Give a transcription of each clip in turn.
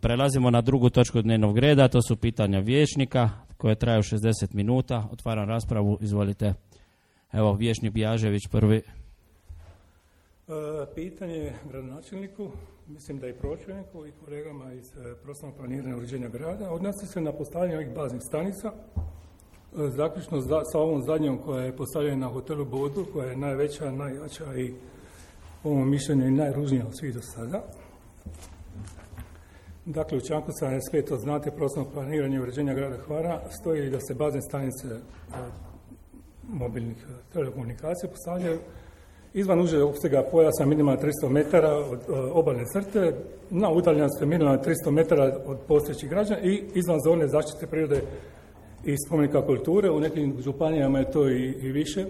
Prelazimo na drugu točku dnevnog reda, to su pitanja vijećnika koje traju 60 minuta. Otvaram raspravu, izvolite. Evo, vijećnik Bjažević prvi. Pitanje gradonačelniku, mislim da i pročelniku i kolegama iz prostornog planiranja uređenja grada, odnosi se na postavljanje ovih baznih stanica, zaključno sa ovom zadnjom koja je postavljena na hotelu Bodu, koja je najveća, najjača i po mom mišljenju i najružnija od svih do sada. Dakle, u članku 75, to znate, prostornog planiranja i uređenja grada Hvara, stoji da se bazne stanice mobilnih telekomunikacija postavljaju izvan užeg opsega pojasa minimalno 300 metara od obalne crte, na udaljenosti minimalno 300 metara od postojećih građana i izvan zone zaštite prirode i spomenika kulture. U nekim županijama je to i više.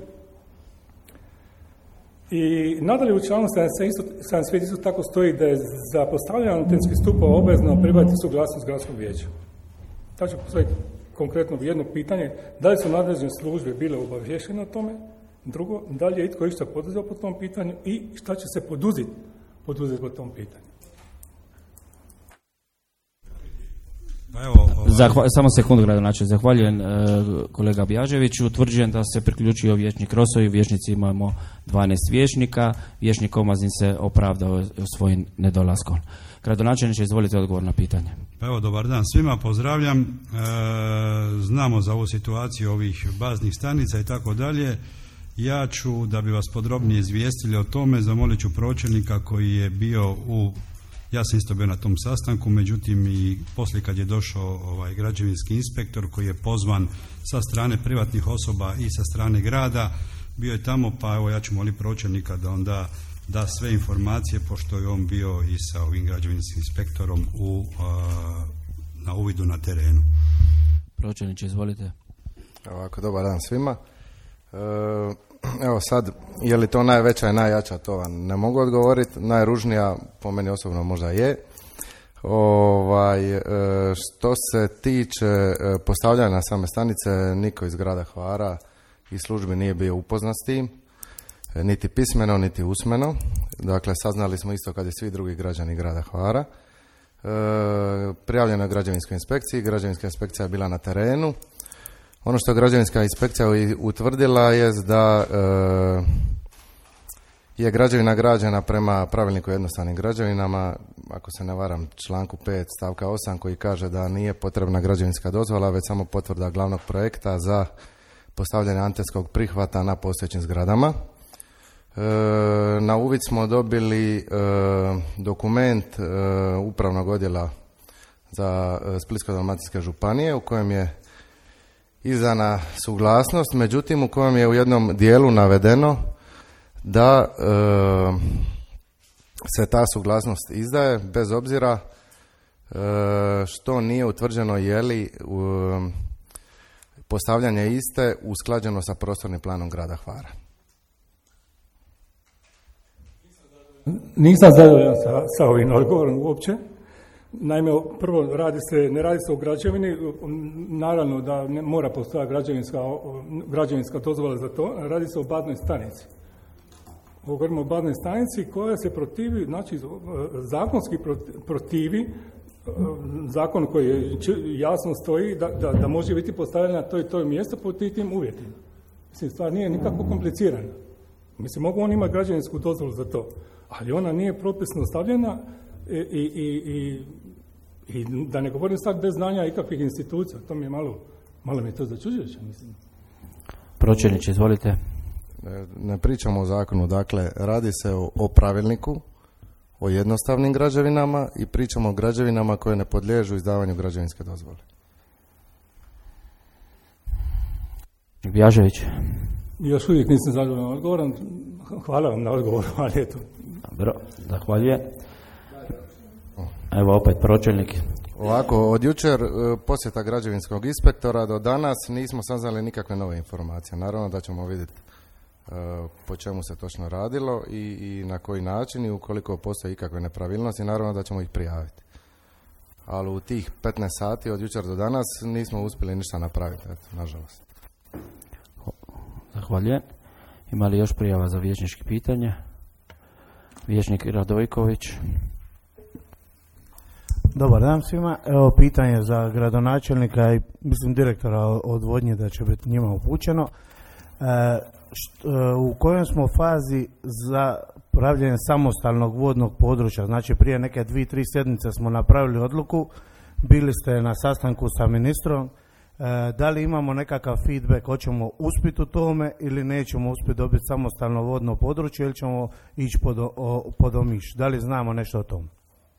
I nadalje u članku 75 isto tako stoji da je za postavljanje antenskih stupova obvezno pribaviti suglasnost gradskog vijeća. Tako će postaviti konkretno jedno pitanje, da li su nadležne službe bile obavještene o tome? Drugo, da li je itko išta poduzeo po tom pitanju i šta će se poduzeti po tom pitanju? Samo sekundu, gradonačelnik. Zahvaljujem kolega Bjaževiću. Utvrđujem da se priključio vijećnik Rosovi. Vijećnici imamo 12 vijećnika. Vijećnik Omazin se opravdao svojim nedolaskom. Gradonačelniče, izvolite odgovor na pitanje. Pa evo, dobar dan svima, pozdravljam. Znamo za ovu situaciju ovih baznih stanica i tako dalje. Ja ću, da bi vas podrobnije izvijestili o tome, zamolit ću pročelnika koji je bio ja sam isto bio na tom sastanku, međutim i poslije kad je došao građevinski inspektor koji je pozvan sa strane privatnih osoba i sa strane grada, bio je tamo, pa evo ja ću moliti pročelnika da onda da sve informacije, pošto je on bio i sa ovim građevinskim inspektorom na uvidu na terenu. Pročelniče, izvolite. Ovako, dobar dan svima. Evo sad, je li to najveća i najjača, to vam ne mogu odgovoriti. Najružnija, po meni osobno možda je. Što se tiče postavljanja same stanice, niko iz grada Hvara i službi nije bio upoznat s tim, niti pismeno, niti usmeno. Dakle, saznali smo isto kad i svi drugi građani grada Hvara. Prijavljeno je građevinskoj inspekciji, građevinska inspekcija je bila na terenu. Ono što je građevinska inspekcija utvrdila je da je građevina građena prema pravilniku o jednostavnim građevinama, ako se ne varam, članku 5 stavka 8 koji kaže da nije potrebna građevinska dozvola, već samo potvrda glavnog projekta za postavljanje antenskog prihvata na postojećim zgradama. Na uvid smo dobili dokument upravnog odjela za Splitsko-dalmatinske županije u kojem je izdana suglasnost, međutim u kojem je u jednom dijelu navedeno da se ta suglasnost izdaje bez obzira što nije utvrđeno je li postavljanje iste usklađeno sa prostornim planom grada Hvara. Nisam zadovoljan sa ovim odgovorom uopće. Naime, prvo, ne radi se o građevini, naravno da ne mora postojati građevinska dozvola za to, radi se o baznoj stanici. Govorimo o baznoj stanici koja se protivi, znači zakonski protivi, zakon koji jasno stoji da može biti postavljena to i to mjesto pod tim uvjetima. Mislim, stvar nije nikako komplicirana. Mislim, mogu oni imati građevinsku dozvolu za to, ali ona nije propisno stavljena i da ne govorim sad bez znanja ikakvih institucija, to mi je malo mi je to začuđujuće, mislim. Pročelniče, izvolite. Ne pričamo o zakonu, dakle, radi se o pravilniku, o jednostavnim građevinama i pričamo o građevinama koje ne podliježu izdavanju građevinske dozvole. Bjažević. Još uvijek nisam zadovoljan odgovorom. Hvala vam na odgovoru, ali eto. Dobro, zahvaljujem. Evo opet pročelnik. Ovako, od jučer posjeta građevinskog inspektora do danas nismo saznali nikakve nove informacije. Naravno da ćemo vidjeti po čemu se točno radilo i na koji način i ukoliko postoje ikakve nepravilnosti, naravno da ćemo ih prijaviti. Ali u tih 15 sati od jučer do danas nismo uspjeli ništa napraviti, eto, nažalost. Zahvaljujem. Ima li još prijava za vijećnički pitanje? Vijećnik Radojković. Dobar dan svima. Evo pitanje za gradonačelnika i mislim direktora odvodnje da će biti njima upućeno. U kojoj smo fazi za pravljenje samostalnog vodnog područja? Znači prije neke 2-3 sjednice smo napravili odluku, bili ste na sastanku sa ministrom. Da li imamo nekakav feedback, hoćemo uspjeti u tome ili nećemo uspjeti dobiti samostalno vodno područje ili ćemo ići pod Omiš? Da li znamo nešto o tom?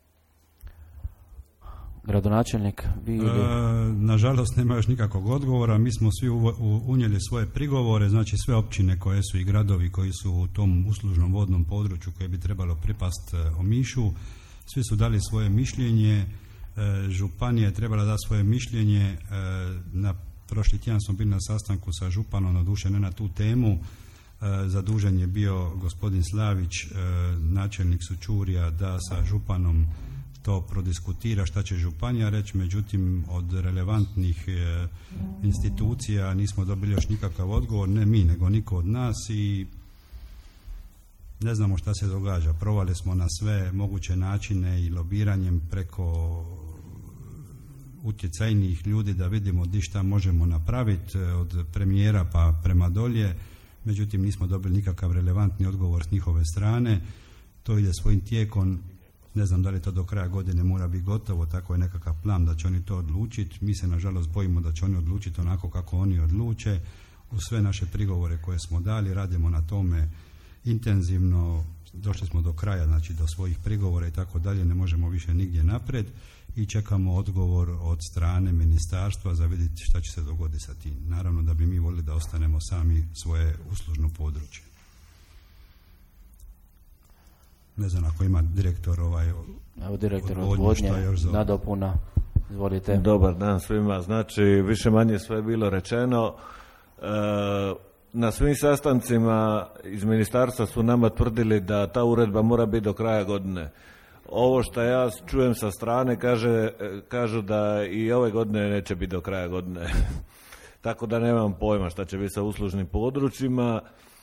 Gradonačelnik, vi ili... Nažalost nema još nikakvog odgovora, mi smo svi unijeli svoje prigovore, znači sve općine koje su i gradovi koji su u tom uslužnom vodnom području koje bi trebalo pripast Omišu, svi su dali svoje mišljenje, županija je trebala dati svoje mišljenje, na prošli tjedan smo bili na sastanku sa županom, doduše ne na tu temu, zadužen je bio gospodin Slavić, načelnik Sućurija, da sa županom to prodiskutira šta će županija reći, međutim od relevantnih institucija nismo dobili još nikakav odgovor, ne mi nego niko od nas i ne znamo šta se događa. Provali smo na sve moguće načine i lobiranjem preko utjecajnih ljudi da vidimo di šta možemo napraviti od premijera pa prema dolje, međutim nismo dobili nikakav relevantni odgovor s njihove strane. To ide svojim tijekom. Ne znam da li to do kraja godine mora biti gotovo, tako je nekakav plan da će oni to odlučiti. Mi se nažalost bojimo da će oni odlučiti onako kako oni odluče. U sve naše prigovore koje smo dali radimo na tome intenzivno, došli smo do kraja, znači do svojih prigovora i tako dalje, ne možemo više nigdje naprijed i čekamo odgovor od strane ministarstva za vidjeti šta će se dogoditi sa tim. Naravno da bi mi volili da ostanemo sami svoje uslužno područje. Ne znam ako ima direktor Evo direktor odvodnje, nadopuna, izvolite. Dobar dan svima, znači više manje sve je bilo rečeno. Na svim sastancima iz ministarstva su nama tvrdili da ta uredba mora biti do kraja godine. Ovo što ja čujem sa strane kažu da i ove godine neće biti do kraja godine. Tako da nemam pojma šta će biti sa uslužnim područjima.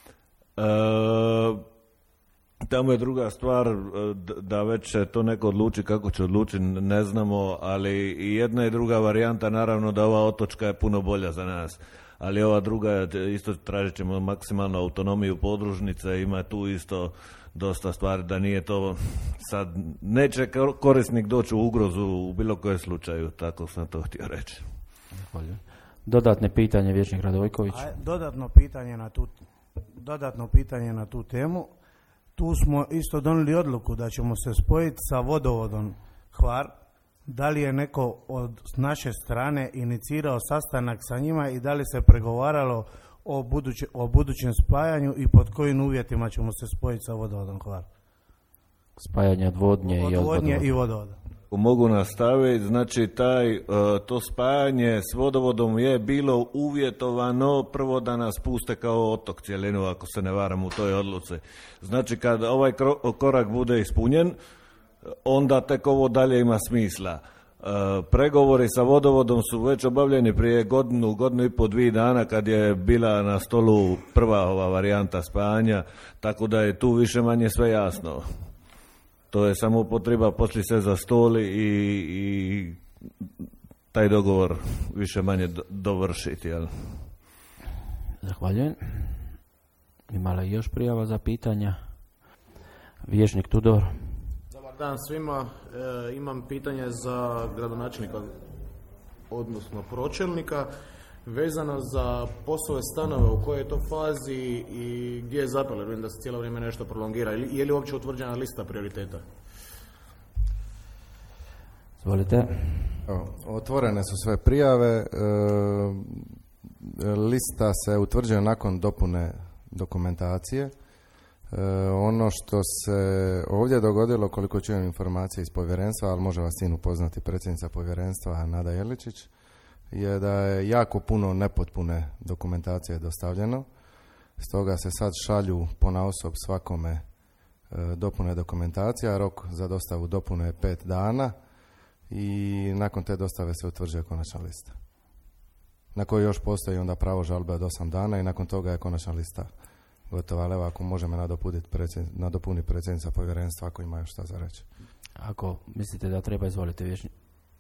Tamo je druga stvar da već će to neko odluči kako će odlučiti, ne znamo, ali i jedna i druga varijanta, naravno da ova otočka je puno bolja za nas, ali ova druga isto tražit ćemo maksimalnu autonomiju podružnice, ima tu isto dosta stvari da nije to sad, neće korisnik doći u ugrozu u bilo kojem slučaju, tako sam to htio reći. Dodatne pitanje, vijećnik Radojković. Dodatno pitanje na tu temu. Tu smo isto donijeli odluku da ćemo se spojiti sa vodovodom Hvar. Da li je neko od naše strane inicirao sastanak sa njima i da li se pregovaralo o budućem spajanju i pod kojim uvjetima ćemo se spojiti sa vodovodom Hvar? Spajanje odvodnje i vodovoda. Mogu nastaviti, znači to spajanje s vodovodom je bilo uvjetovano prvo da nas puste kao otok cjelinu, ako se ne varam u toj odluci. Znači kad ovaj korak bude ispunjen, onda tek ovo dalje ima smisla. Pregovori sa vodovodom su već obavljeni prije godinu i po 2 dana kad je bila na stolu prva ova varijanta spajanja, tako da je tu više manje sve jasno. To je samo potreba poslije se za stol i taj dogovor više manje dovršiti. Jel? Zahvaljujem. Ima li još prijava za pitanja? Vijećnik Tudor. Dobar dan svima. Imam pitanje za gradonačelnika, odnosno pročelnika, vezano za poslove stanove, u kojoj je to fazi i gdje je zapelo, vidim da se cijelo vrijeme nešto prolongira. Je li uopće utvrđena lista prioriteta? Izvolite. Otvorene su sve prijave. Lista se utvrđuje nakon dopune dokumentacije. Ono što se ovdje dogodilo, koliko čujem informacije iz povjerenstva, ali može vas sin upoznati predsjednica povjerenstva Nada Jeličić, je da je jako puno nepotpune dokumentacije dostavljeno. Stoga se sad šalju ponaosob svakome dopune dokumentacija. Rok za dostavu dopune je 5 dana i nakon te dostave se utvrđuje konačna lista, na kojoj još postoji onda pravo žalbe od 8 dana i nakon toga je konačna lista gotovo, ali evo ako možemo nadopuniti predsjednica povjerenstva ako ima još šta za reći. Ako mislite da treba, izvolite vijećnik.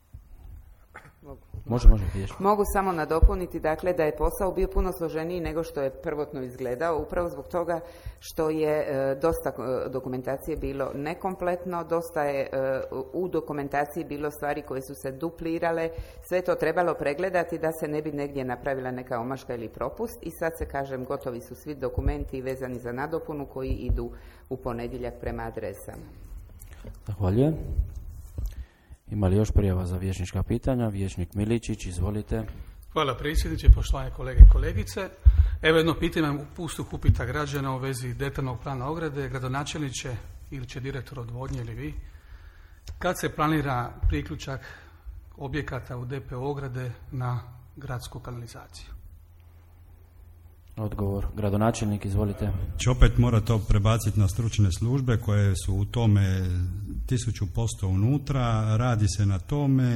Mogu samo nadopuniti, dakle, da je posao bio puno složeniji nego što je prvotno izgledao, upravo zbog toga što je dosta dokumentacije bilo nekompletno, dosta je u dokumentaciji bilo stvari koje su se duplirale, sve to trebalo pregledati da se ne bi negdje napravila neka omaška ili propust i sad se, kažem, gotovi su svi dokumenti vezani za nadopunu koji idu u ponedjeljak prema adresama. Zahvaljujem. Ima li još prijava za vijećnička pitanja? Vijećnik Miličić, izvolite. Hvala predsjedniče, poštovane kolege i kolegice. Evo jedno pitanje u pustu upita građana u vezi detaljnog plana ograde. Gradonačelniče ili će direktor odvodnje ili vi, kad se planira priključak objekata u DP ograde na gradsku kanalizaciju? Odgovor. Gradonačelnik, izvolite. Će opet mora to prebaciti na stručne službe koje su u tome 1000% unutra, radi se na tome,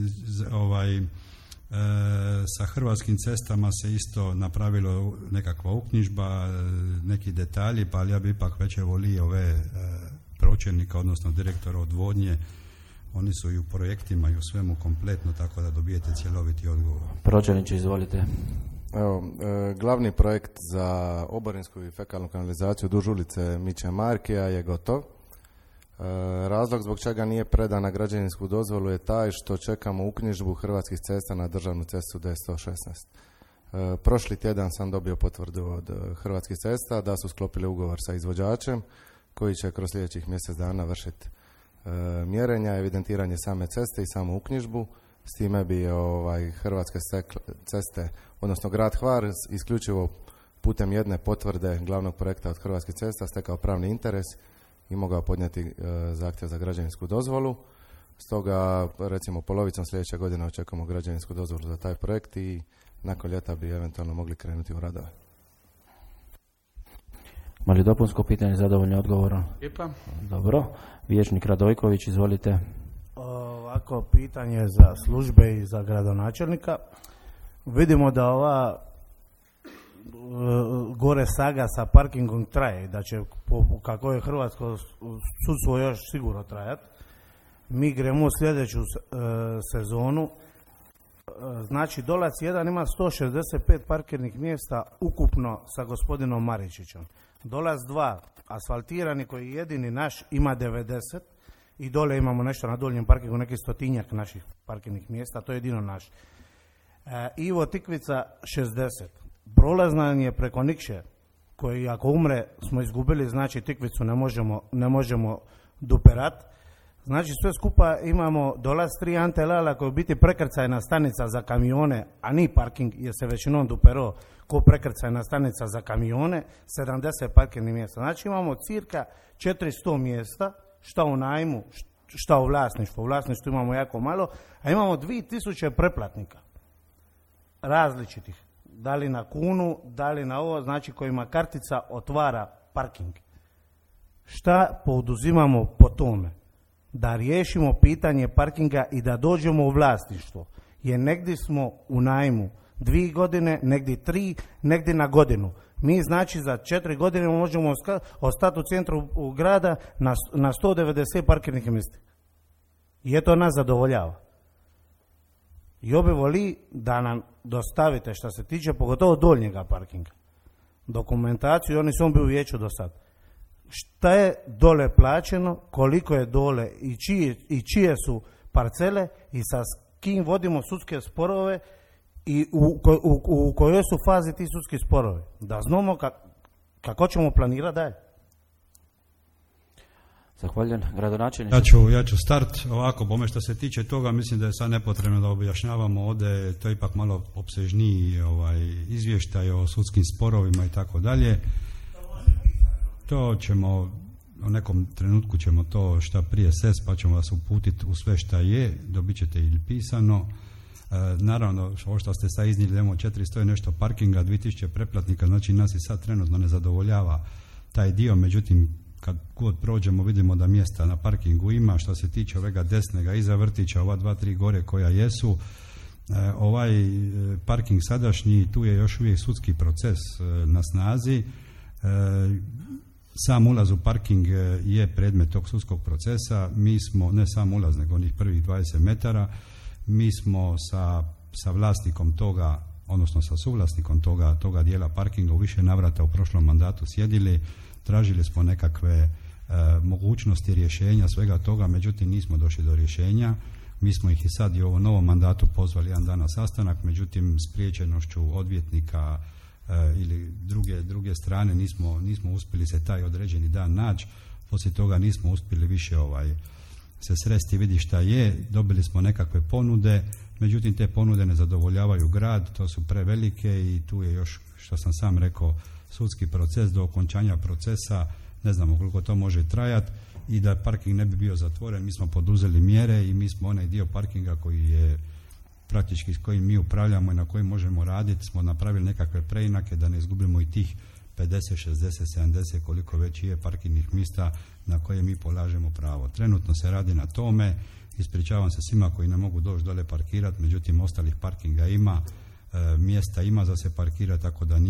sa Hrvatskim cestama se isto napravilo nekakva uknjižba, neki detalji, pa ja bi ipak već volio pročelnika, odnosno direktora odvodnje, oni su i u projektima i u svemu kompletno, tako da dobijete cjeloviti odgovor. Pročelniče, izvolite. Evo, glavni projekt za oborinsku i fekalnu kanalizaciju duž ulice Miće Markija je gotov. Razlog zbog čega nije predana građevinsku dozvolu je taj što čekamo uknjižbu Hrvatskih cesta na državnu cestu D116. Prošli tjedan sam dobio potvrdu od Hrvatskih cesta da su sklopili ugovor sa izvođačem koji će kroz sljedećih mjesec dana vršiti mjerenja, evidentiranje same ceste i samu uknjižbu. S time bi Hrvatske ceste, odnosno grad Hvar, isključivo putem jedne potvrde glavnog projekta od Hrvatskih cesta stekao pravni interes i mogao podnijeti zahtjev za građevinsku dozvolu. Stoga, recimo, polovicom sljedeće godine očekujemo građevinsku dozvolu za taj projekt i nakon ljeta bi eventualno mogli krenuti u radove. Ima li dopunsko pitanje, zadovoljni odgovorom? Lijepa. Dobro. Vijećnik Radojković, izvolite. Ovako, pitanje za službe i za gradonačelnika. Vidimo da ova gore saga sa parkingom traje, da će, kako je hrvatsko sudstvo još sigurno trajati. Mi gremo u sljedeću sezonu. Znači, Dolac 1 ima 165 parkirnih mjesta ukupno sa gospodinom Maričićem. Dolac 2, asfaltirani, koji je jedini naš, ima 90 i dole imamo nešto na donjem parkingu, neki 100-tinjak naših parkirnih mjesta, to je jedino naš. Ivo Tikvica 60. Prolaznan je preko Nikše, koji ako umre smo izgubili, znači Tikvicu ne možemo duperat. Znači sve skupa imamo Dolac 3 Ante Lala, koji je biti prekrcajna stanica za kamione, a ni parking, jer se većinom dupero ko prekrcajna stanica za kamione, 70 parkirnih mjesta. Znači imamo cirka 400 mjesta, šta u najmu, šta u vlasništvu. U vlasništvu imamo jako malo, a imamo 2000 preplatnika različitih. Da li na kunu, da li na ovo, znači kojima kartica otvara parking. Šta poduzimamo po tome? Da riješimo pitanje parkinga i da dođemo u vlasništvo. Jer negdje smo u najmu 2 godine, negdje 3, negdje na godinu. Mi znači za 4 godine možemo ostati u centru grada na 190 parkirnih mjesta. I to nas zadovoljava. I obi voli da nam dostavite što se tiče pogotovo doljnjega parkinga. Dokumentaciju, oni su bili u vijeću do sad. Šta je dole plaćeno, koliko je dole i čije su parcele i sa kim vodimo sudske sporove i u kojoj su fazi ti sudski sporovi. Da znamo kako ćemo planirati dalje. Zahvaljujem. Gradonačelniče. Ja ću start ovako, bome što se tiče toga, mislim da je sad nepotrebno da objašnjavamo ovdje, to je ipak malo opsežniji izvještaj o sudskim sporovima i tako dalje. To ćemo, u nekom trenutku ćemo to šta prije sest, pa ćemo vas uputiti u sve šta je, dobit ćete ili pisano. Naravno, ovo što ste sad iznijeli, imamo 400 i nešto parkinga, 2000 preplatnika, znači nas i sad trenutno ne zadovoljava taj dio, međutim, kad god prođemo vidimo da mjesta na parkingu ima. Što se tiče ovega desnega iza vrtića, ova 2-3 gore koja jesu, ovaj parking sadašnji, tu je još uvijek sudski proces na snazi. Sam ulaz u parking je predmet tog sudskog procesa. Mi smo, ne sam ulaz, nego onih prvih 20 metara, mi smo sa vlasnikom toga, odnosno sa suvlasnikom toga dijela parkinga u više navrata u prošlom mandatu sjedili, tražili smo nekakve mogućnosti rješenja svega toga, međutim nismo došli do rješenja. Mi smo ih i sad i u ovom novom mandatu pozvali jedan dan na sastanak, međutim spriječenošću odvjetnika ili druge strane nismo uspjeli se taj određeni dan naći. Poslije toga nismo uspjeli više se sresti, vidi šta je. Dobili smo nekakve ponude, međutim te ponude ne zadovoljavaju grad, to su prevelike i tu je još, što sam sam rekao, sudski proces. Do okončanja procesa ne znamo koliko to može trajati i da parking ne bi bio zatvoren, mi smo poduzeli mjere i mi smo onaj dio parkinga koji je praktički s kojim mi upravljamo i na kojim možemo raditi, smo napravili nekakve preinake da ne izgubimo i tih 50, 60, 70 koliko već je parkingnih mjesta na koje mi polažemo pravo. Trenutno se radi na tome, ispričavam se svima koji ne mogu doći dole parkirati, međutim ostalih parkinga ima, mjesta ima za se parkirati, tako da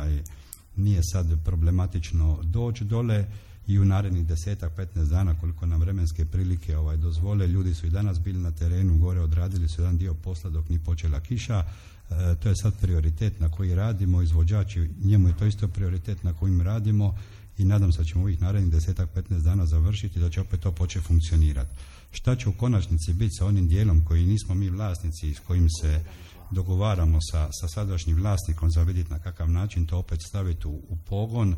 nije sad problematično doći dole i u narednih 10-15 dana koliko nam vremenske prilike dozvole. Ljudi su i danas bili na terenu, gore odradili su jedan dio posla dok nije počela kiša. To je sad prioritet na koji radimo, izvođači, njemu je to isto prioritet na kojim radimo i nadam se da ćemo ovih narednih 10-15 dana završiti i da će opet to početi funkcionirati. Šta će u konačnici biti sa onim dijelom koji nismo mi vlasnici i s kojim se dogovaramo sa sadašnjim vlasnikom za vidjeti na kakav način to opet staviti u pogon,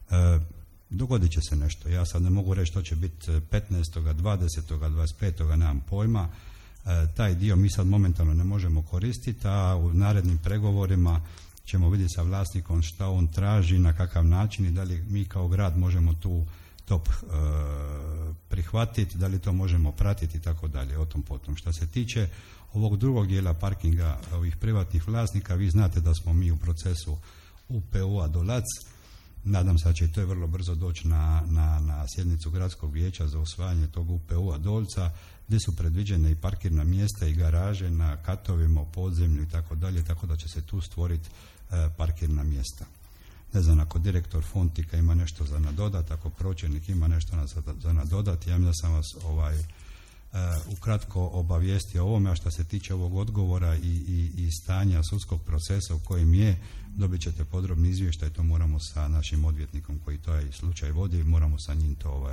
dogodit će se nešto. Ja sad ne mogu reći što će biti 15., 20., 25., nemam pojma. Taj dio mi sad momentalno ne možemo koristiti, a u narednim pregovorima ćemo vidjeti sa vlasnikom šta on traži, na kakav način i da li mi kao grad možemo to prihvatiti, da li to možemo pratiti i tako dalje, o tom potom. Što se tiče ovog drugog dijela parkinga ovih privatnih vlasnika, vi znate da smo mi u procesu UPU-a Dolac. Nadam se da će to je vrlo brzo doći na sjednicu gradskog vijeća za usvajanje tog UPU-a Dolca, gdje su predviđene i parkirna mjesta i garaže na katovima, u podzemlju i tako dalje, tako da će se tu stvoriti parkirna mjesta. Ne znam, ako direktor Fontika ima nešto za nadodat, ako pročelnik ima nešto za nadodat, ja mislim da sam vas ukratko obavijestio o ovome, a što se tiče ovog odgovora i stanja sudskog procesa u kojem je, dobit ćete podrobni izvještaj, to moramo sa našim odvjetnikom koji taj slučaj vodi, moramo sa njim to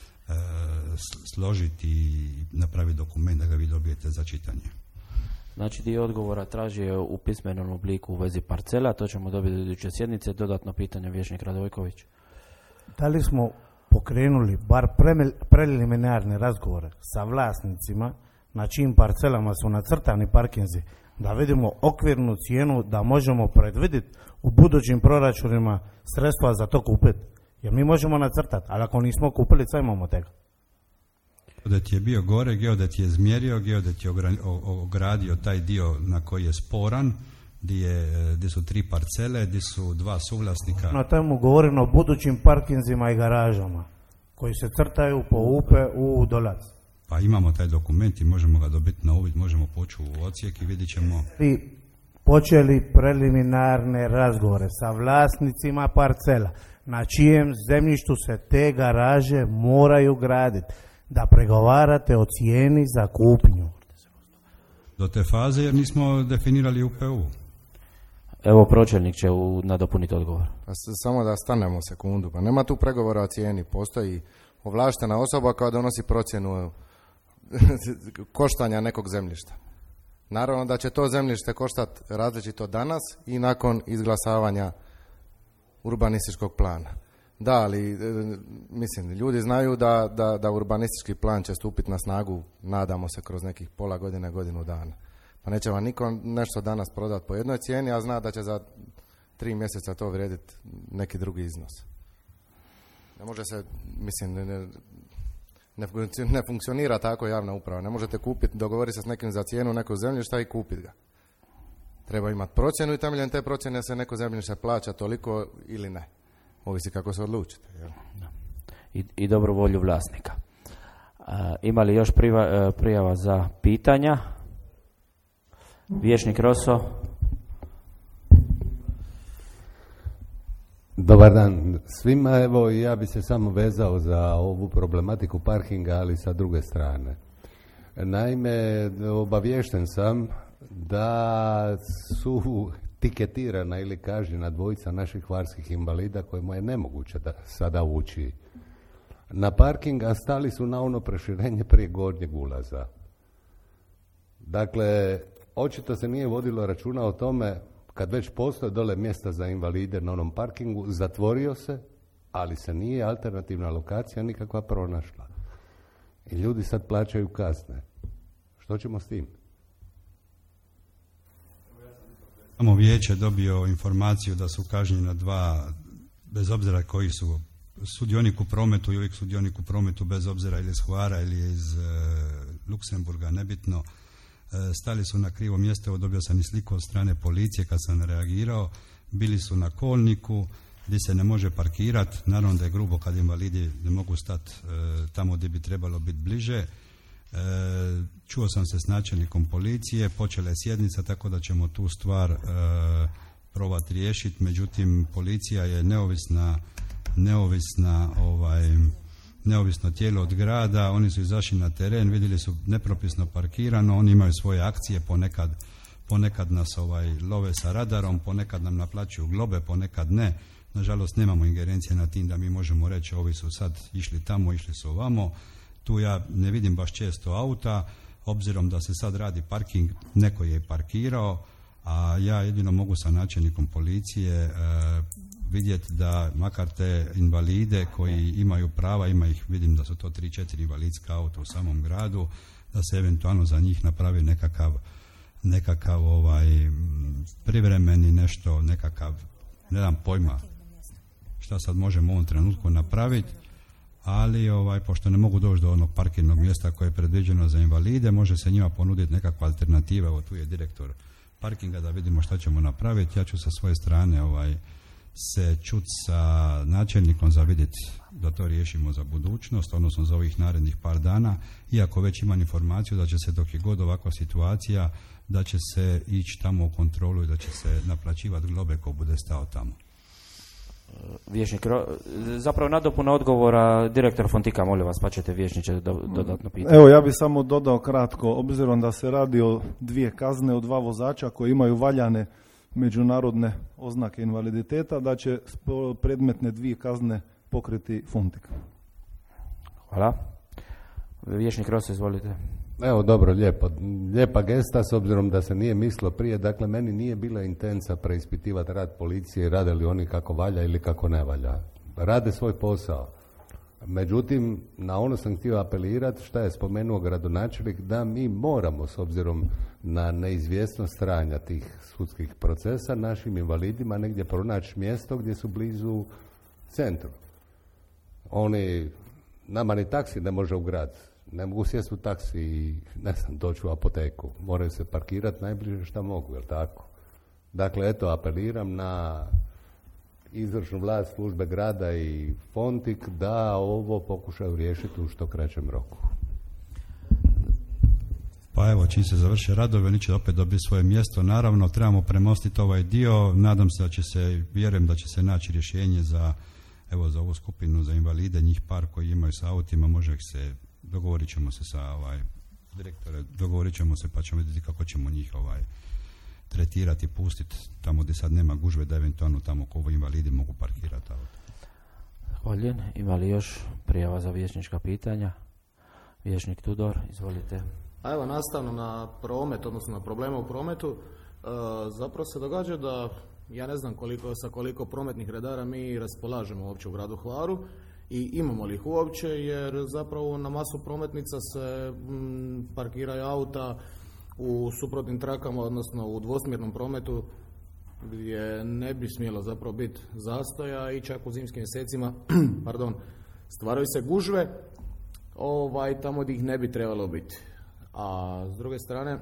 složiti i napraviti dokument da ga vi dobijete za čitanje. Znači dio odgovora traži u pismenom obliku u vezi parcela, to ćemo dobiti do iduće sjednice. Dodatno pitanje, vijećnik Radojković. Da li smo pokrenuli bar preliminarne razgovore sa vlasnicima na čijim parcelama su nacrtani parkinzi, da vidimo okvirnu cijenu da možemo predvidjeti u budućim proračunima sredstva za to kupiti? Jer mi možemo nacrtati, ali ako nismo kupili, co imamo tega? Geodet je bio gore, geodet je izmjerio, geodet je ogradio taj dio na koji je sporan, gdje su 3 parcele, gdje su 2 suvlasnika. Na temu govorim o budućim parkinzima i garažama koji se crtaju po UPU Dolac. Pa imamo taj dokument i možemo ga dobiti na uvid, možemo poći u odsjek i vidit ćemo. I počeli preliminarne razgovore sa vlasnicima parcela na čijem zemljištu se te garaže moraju graditi, da pregovarate o cijeni za kupnju. Do te faze jer nismo definirali UPU. Evo, pročelnik će nadopuniti odgovor. Samo da stanemo sekundu. Pa nema tu pregovora o cijeni. Postoji ovlaštena osoba koja donosi procjenu koštanja nekog zemljišta. Naravno da će to zemljište koštati različito danas i nakon izglasavanja urbanističkog plana. Da, ali mislim, ljudi znaju da urbanistički plan će stupiti na snagu, nadamo se, kroz nekih pola godine, godinu dana. Pa neće vam niko nešto danas prodati po jednoj cijeni, a zna da će za 3 mjeseca to vrijediti neki drugi iznos. Ne može se, mislim, ne funkcionira tako javna uprava. Ne možete kupiti, dogovoriti se s nekim za cijenu nekog zemljišta i kupiti ga. Treba imati procjenu i temeljem te procjene se neko zemljište plaća toliko ili ne. Ovisi kako se odlučite. Jel? I dobru volju vlasnika. Ima li još prijava za pitanja? Vijećnik Roso. Dobar dan svima, evo ja bi se samo vezao za ovu problematiku parkinga, ali sa druge strane. Naime, obaviješten sam da su tiketirana ili kažnjena dvojica naših hvarskih invalida kojima je nemoguće da sada ući na parking, a stali su na ono proširenje prije gornjeg ulaza. Dakle, očito se nije vodilo računa o tome, kad već postoje dole mjesta za invalide na onom parkingu, zatvorio se, ali se nije alternativna lokacija nikakva pronašla. I ljudi sad plaćaju kazne. Što ćemo s tim? Samo vijeće dobio informaciju da su kažnjena dva, bez obzira koji su sudionik u prometu i uvijek sudionik u prometu, bez obzira ili iz Hvara ili iz Luksemburga, nebitno. Stali su na krivo mjesto, dobio sam i sliku od strane policije kad sam reagirao, bili su na kolniku gdje se ne može parkirati, naravno da je grubo kad invalidi ne mogu stati tamo gdje bi trebalo biti bliže. Čuo sam se s načelnikom policije, počela je sjednica, tako da ćemo tu stvar probati riješiti, međutim policija je neovisno tijelo od grada, oni su izašli na teren, vidjeli su nepropisno parkirano, oni imaju svoje akcije, ponekad nas love sa radarom, ponekad nam naplaćuju globe, ponekad ne. Nažalost nemamo ingerencije na tim da mi možemo reći ovi su sad išli tamo, išli su ovamo. Tu ja ne vidim baš često auta, obzirom da se sad radi parking, neko je parkirao, a ja jedino mogu sa načelnikom policije vidjeti da makar te invalide koji imaju prava, ima ih, vidim da su to 3-4 invalidska auta u samom gradu, da se eventualno za njih napravi nekakav privremeni nešto, nekakav, ne dam pojma šta sad možemo u ovom trenutku napraviti, ali pošto ne mogu doći do onog parkirnog mjesta koje je predviđeno za invalide, može se njima ponuditi nekakva alternativa. Evo tu je direktor parkinga, da vidimo šta ćemo napraviti. Ja ću sa svoje strane se čuti sa načelnikom za vidjeti da to riješimo za budućnost, odnosno za ovih narednih par dana, iako već imam informaciju da će se, dok je god ovakva situacija, da će se ići tamo u kontrolu i da će se naplaćivati globe ko bude stao tamo. Vijećnik, zapravo nadopuna odgovora direktor Fontika, molim vas, pa ćete vijećniče dodatno pitati. Evo, ja bih samo dodao kratko, obzirom da se radi o 2 kazne od 2 vozača koji imaju valjane međunarodne oznake invaliditeta, da će predmetne 2 kazne pokriti Fontik. Hvala. Vijećnik Rosa, izvolite. Evo, dobro, lijepa gesta, s obzirom da se nije mislilo prije. Dakle, meni nije bila intenca preispitivati rad policije, rade li oni kako valja ili kako ne valja. Rade svoj posao. Međutim, na ono sam htio apelirati, šta je spomenuo gradonačelnik, da mi moramo, s obzirom na neizvjesnost trajanja tih sudskih procesa, našim invalidima negdje pronaći mjesto gdje su blizu centru. Nama ni taksi ne može u grad. Ne mogu sjesti u taksi i doći u apoteku. Moraju se parkirati najbliže što mogu, jel tako? Dakle, eto, apeliram na izvršnu vlast, službe grada i Fontik da ovo pokušaju riješiti u što kraćem roku. Pa evo, čim se završe radovi, oni će opet dobiti svoje mjesto. Naravno, trebamo premostiti ovaj dio. Nadam se da će se, vjerujem da će se naći rješenje za ovu skupinu, za invalide, njih par koji imaju sa autima, može ih se, dogovorit ćemo se sa direktore, dogovorit ćemo se pa ćemo vidjeti kako ćemo njih tretirati, pustiti tamo gdje sad nema gužve, da eventualno tamo ko invalidi mogu parkirati auto. Zahvaljujem. Ima li još prijava za vijećnička pitanja? Vijećnik Tudor, izvolite. A evo, nastavno na promet, odnosno na probleme u prometu, zapravo se događa da ja ne znam sa koliko prometnih redara mi raspolažemo uopće u gradu Hvaru i imamo li ih uopće, jer zapravo na masu prometnica se parkiraju auta u suprotnim trakama, odnosno u dvosmjernom prometu gdje ne bi smjelo zapravo biti zastoja i čak u zimskim mjesecima stvaraju se gužve tamo gdje ih ne bi trebalo biti. A s druge strane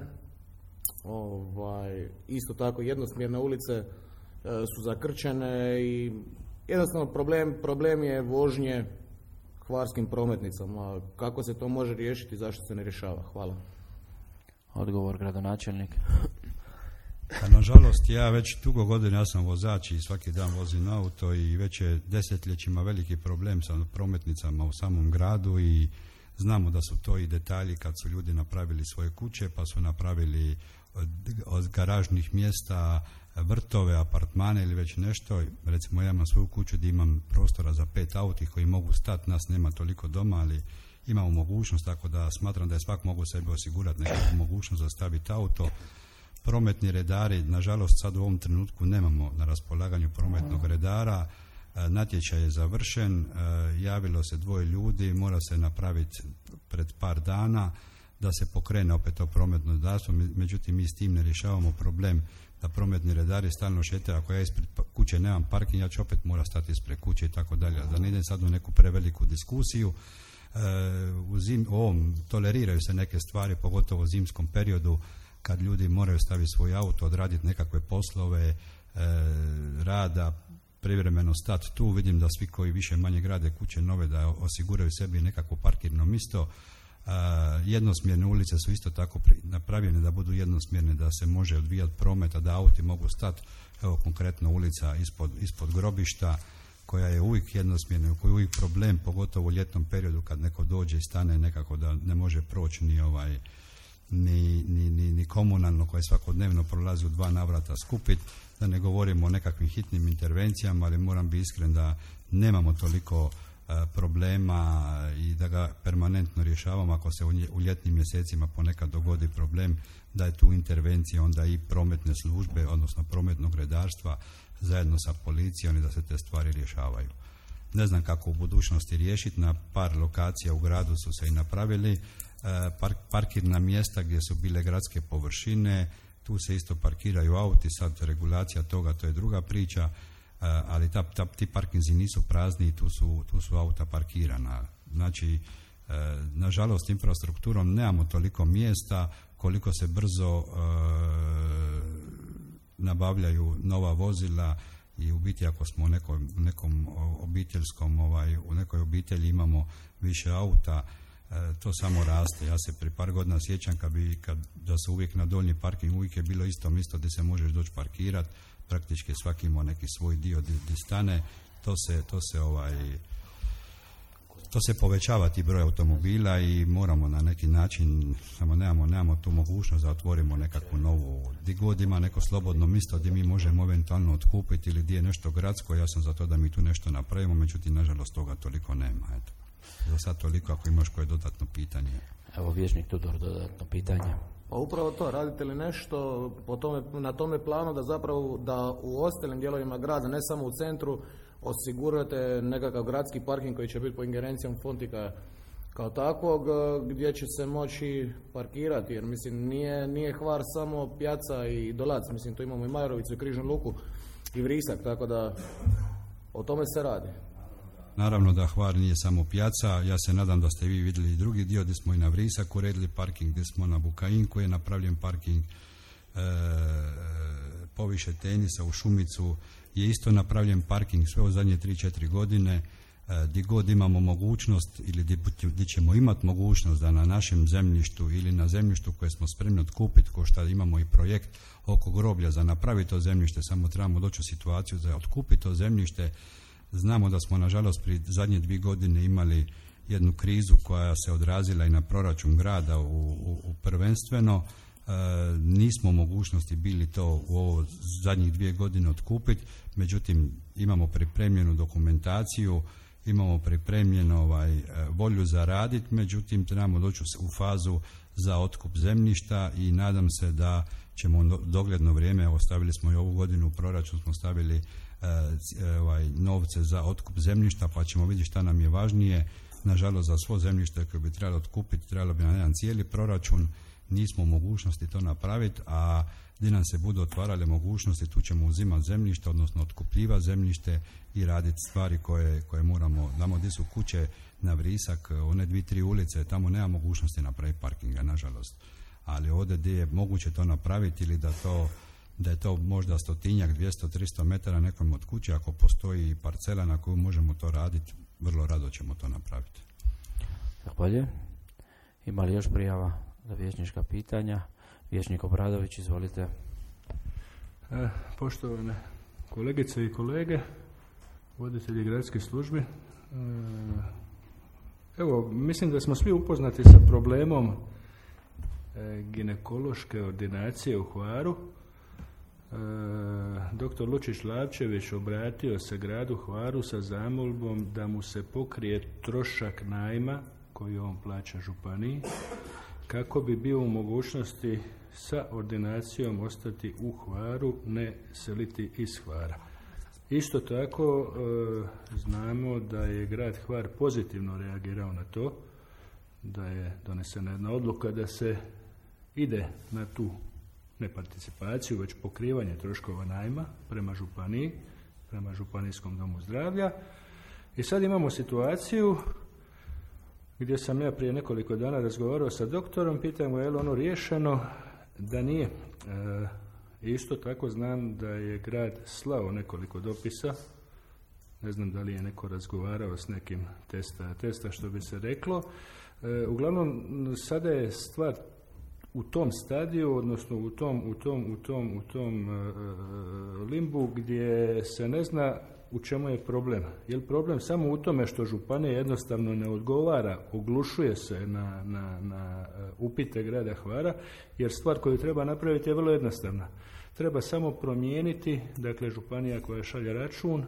isto tako jednosmjerne ulice su zakrčene i jednostavno problem je vožnje hvarskim prometnicama. Kako se to može riješiti, zašto se ne rješava? Hvala. Odgovor, gradonačelnik. Nažalost, ja već dugo godina, ja sam vozač i svaki dan vozim auto i već je desetljećima veliki problem sa prometnicama u samom gradu i znamo da su to i detalji kad su ljudi napravili svoje kuće, pa su napravili od garažnih mjesta vrtove, apartmane ili već nešto. Recimo ja imam svoju kuću gdje imam prostora za 5 auti koji mogu stati, nas nema toliko doma, ali imamo mogućnost, tako da smatram da je svak mogu sebi osigurati nekakvu mogućnost za staviti auto. Prometni redari, nažalost sad u ovom trenutku nemamo na raspolaganju prometnog redara, natječaj je završen, javilo se 2 ljudi, mora se napraviti pred par dana da se pokrene opet to prometno redarstvo, međutim mi s tim ne rješavamo problem da prometni redari stalno šetaju, ako ja ispred kuće nemam parking, ja ću opet mora stati ispred kuće i tako dalje, da ne idem sad u neku preveliku diskusiju. U ovom toleriraju se neke stvari, pogotovo u zimskom periodu, kad ljudi moraju staviti svoj auto, odraditi nekakve poslove, rada, privremeno stati tu. Vidim da svi koji više manje grade kuće nove da osiguraju sebi nekakvo parkirno mjesto. Jednosmjerne ulice su isto tako napravljene da budu jednosmjerne, da se može odvijati prometa, da auti mogu stati. Evo konkretno ulica ispod grobišta koja je uvijek jednosmjerna, koji je uvijek problem, pogotovo u ljetnom periodu kad neko dođe i stane nekako da ne može proći ni komunalno koje svakodnevno prolazi u 2 navrata skupit, da ne govorimo o nekakvim hitnim intervencijama, ali moram biti iskren da nemamo toliko problema i da ga permanentno rješavamo. Ako se u ljetnim mjesecima ponekad dogodi problem, da je tu intervencija onda i prometne službe, odnosno prometnog redarstva zajedno sa policijom i da se te stvari rješavaju. Ne znam kako u budućnosti riješiti, na par lokacija u gradu su se i napravili parkirna mjesta gdje su bile gradske površine, tu se isto parkiraju auti, sad regulacija toga, to je druga priča, ali ti parkinzi nisu prazni i tu su auta parkirana. Znači, nažalost, infrastrukturom nemamo toliko mjesta, koliko se brzo nabavljaju nova vozila i u biti ako smo u nekom obiteljskom, u nekoj obitelji imamo više auta, to samo raste. Ja se prije par godina sjećam da se uvijek na donji parking uvijek je bilo isto mjesto gdje se možeš doći parkirati, praktički svaki imao neki svoj dio gdje stane, to se povećava ti broj automobila i moramo na neki način, samo nemamo tu mogućnost da otvorimo nekakvu novu, gdje god ima neko slobodno mjesto gdje mi možemo eventualno otkupiti ili gdje je nešto gradsko, ja sam za to da mi tu nešto napravimo, međutim nažalost toga toliko nema. Eto. Za sad toliko, ako imaš koje dodatno pitanje. Evo vijećnik Tudor, dodatno pitanje. Pa upravo to, radite li nešto na tome planu da zapravo da u ostalim dijelovima grada, ne samo u centru, osigurate nekakav gradski parking koji će biti po ingerencijom Fontika kao takvog, gdje će se moći parkirati, jer mislim nije Hvar samo Pjaca i Dolac, mislim tu imamo i Majerovicu i Križnu Luku i Vrisak, tako da o tome se radi. Naravno da Hvar nije samo Pjaca, ja se nadam da ste vi vidjeli i drugi dio gdje smo i na Vrisaku uredili parking, gdje smo na Bukainku je napravljen parking, poviše Tenisa u Šumicu je isto napravljen parking sve u zadnje 3-4 godine, gdje god imamo mogućnost ili gdje ćemo imati mogućnost da na našem zemljištu ili na zemljištu koje smo spremni otkupiti, ko što imamo i projekt oko groblja za napraviti to zemljište, samo trebamo doći u situaciju za otkupiti to zemljište. Znamo da smo nažalost prije zadnje 2 godine imali jednu krizu koja se odrazila i na proračun grada u prvenstveno. Nismo u mogućnosti bili to u ovo zadnjih 2 godine otkupiti, međutim imamo pripremljenu dokumentaciju, imamo pripremljenu volju za raditi, međutim trebamo doći u fazu za otkup zemljišta i nadam se da ćemo dogledno vrijeme, ostavili smo i ovu godinu u proračun, smo stavili novce za otkup zemljišta, pa ćemo vidjeti šta nam je važnije. Nažalost, za svo zemljište koje bi trebalo otkupiti, trebalo bi na jedan cijeli proračun, nismo u mogućnosti to napraviti, a gdje nam se budu otvarale mogućnosti, tu ćemo uzimati zemljište, odnosno otkupljivati zemljište i raditi stvari koje moramo. Tamo gdje su kuće na Vrisak, one 2-3 ulice, tamo nema mogućnosti napraviti parkinga, nažalost. Ali ovdje gdje je moguće to napraviti ili da je to možda 100-tinjak, 200-300 metara nekom od kuće, ako postoji parcela na koju možemo to raditi, vrlo rado ćemo to napraviti. Zahvaljujem. Ima li još prijava za vijećnička pitanja? Vijećnik Obradović, izvolite. Poštovane kolegice i kolege, voditelji gradskih službi, evo, mislim da smo svi upoznati sa problemom ginekološke ordinacije u Hvaru. Dr. Lučić Lavčević obratio se gradu Hvaru sa zamolbom da mu se pokrije trošak najma koji on plaća županiji, kako bi bio u mogućnosti sa ordinacijom ostati u Hvaru, ne seliti iz Hvara. Isto tako znamo da je grad Hvar pozitivno reagirao na to, da je donesena jedna odluka da se ide na tu ne participaciju, već pokrivanje troškova najma prema županiji, prema županijskom domu zdravlja. I sad imamo situaciju gdje sam ja prije nekoliko dana razgovarao sa doktorom, pitam ga je li ono riješeno, da nije. Isto tako znam da je grad slao nekoliko dopisa, ne znam da li je neko razgovarao s nekim testa što bi se reklo. Uglavnom, sada je stvar u tom stadiju, odnosno u tom limbu gdje se ne zna u čemu je problem. Je li problem samo u tome što županija jednostavno ne odgovara, oglušuje se na upite grada Hvara, jer stvar koju treba napraviti je vrlo jednostavna. Treba samo promijeniti, dakle, županija koja šalje račun,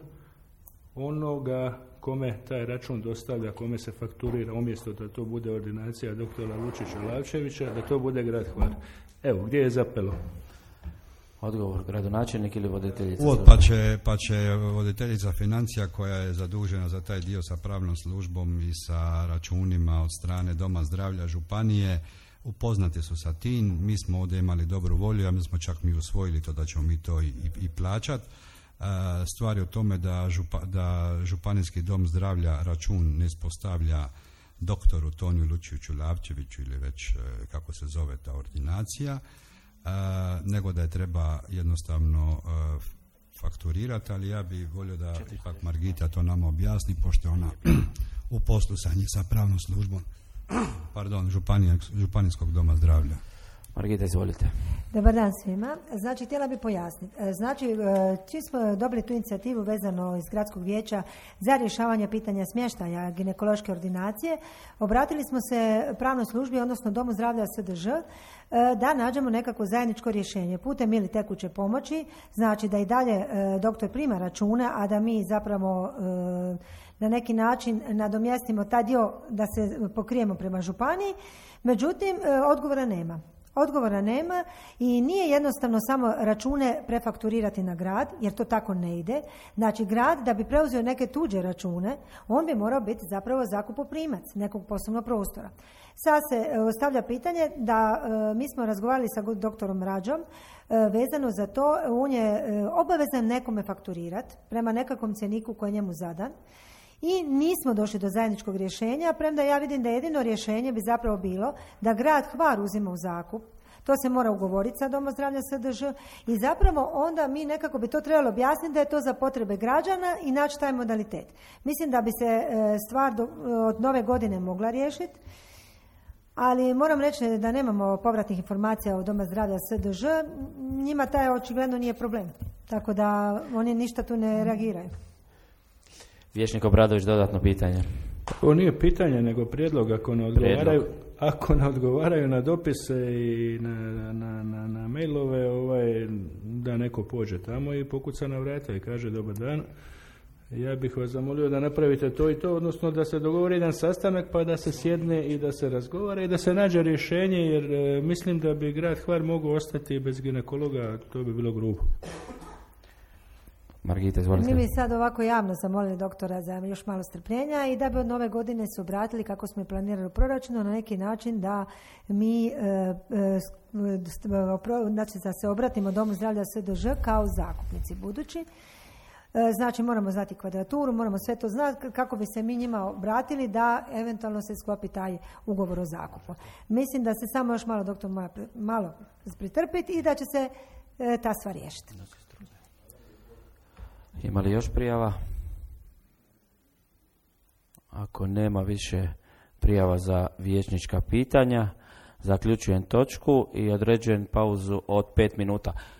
onoga kome taj račun dostavlja, kome se fakturira, umjesto da to bude ordinacija doktora Lučića Lavčevića, da to bude grad Hvar. Evo, gdje je zapelo? Odgovor, gradonačelnik ili voditeljica? Pa će voditeljica financija koja je zadužena za taj dio sa pravnom službom i sa računima od strane Doma zdravlja županije, upoznati su sa tim. Mi smo ovdje imali dobru volju, a mi smo čak usvojili to da ćemo mi to i plaćati. Stvar je u tome da županijski dom zdravlja račun ne ispostavlja doktoru Toniju Lučiću Lavčeviću ili već kako se zove ta ordinacija, nego da je treba jednostavno fakturirati, ali ja bih volio da ipak Margita to nama objasni, pošto je ona u poslu sa pravnom službom županijskog doma zdravlja. Margita, izvolite. Dobar dan svima. Znači, htjela bih pojasniti. Znači, čim smo dobili tu inicijativu vezano iz gradskog vijeća za rješavanje pitanja smještaja ginekološke ordinacije, obratili smo se pravnoj službi, odnosno Domu zdravlja SDŽ, da nađemo nekako zajedničko rješenje putem ili tekuće pomoći, znači da i dalje doktor prima račune, a da mi zapravo na neki način nadomjestimo taj dio da se pokrijemo prema županiji. Međutim, odgovora nema i nije jednostavno samo račune prefakturirati na grad, jer to tako ne ide. Znači, grad da bi preuzeo neke tuđe račune, on bi morao biti zapravo zakupoprimac nekog poslovnog prostora. Sad se ostavlja pitanje da mi smo razgovarali sa doktorom Rađom vezano za to, on je obavezan nekome fakturirati prema nekakvom cjeniku koji je njemu zadan. I nismo došli do zajedničkog rješenja, premda ja vidim da jedino rješenje bi zapravo bilo da grad Hvar uzima u zakup. To se mora ugovoriti sa Domom zdravlja SDŽ i zapravo onda mi nekako bi to trebalo objasniti da je to za potrebe građana i naći taj modalitet. Mislim da bi se stvar od nove godine mogla riješiti, ali moram reći da nemamo povratnih informacija od Doma zdravlja SDŽ, njima taj očigledno nije problem, tako da oni ništa tu ne reagiraju. Vijećnik Obradović, dodatno pitanje. Ovo nije pitanje, nego prijedlog. Ako ne odgovaraju na dopise i na mailove, da neko pođe tamo i pokuca na vrata i kaže dobar dan. Ja bih vas zamolio da napravite to i to, odnosno da se dogovori jedan sastanak pa da se sjedne i da se razgovara i da se nađe rješenje, jer mislim da bi grad Hvar mogao ostati bez ginekologa, to bi bilo grubo. Margita, izvolite. Mi bi sad ovako javno zamolili doktora za još malo strpljenja i da bi od nove godine se obratili kako smo planirali u proračunu na neki način da mi znači da se obratimo Domu zdravlja SDŽ kao zakupnici budući. Znači moramo znati kvadraturu, moramo sve to znati kako bi se mi njima obratili da eventualno se sklopi taj ugovor o zakupu. Mislim da se samo još malo doktor malo pritrpiti i da će se ta stvar riješiti. Ima li još prijava? Ako nema više prijava za vijećnička pitanja, zaključujem točku i određujem pauzu od 5 minuta.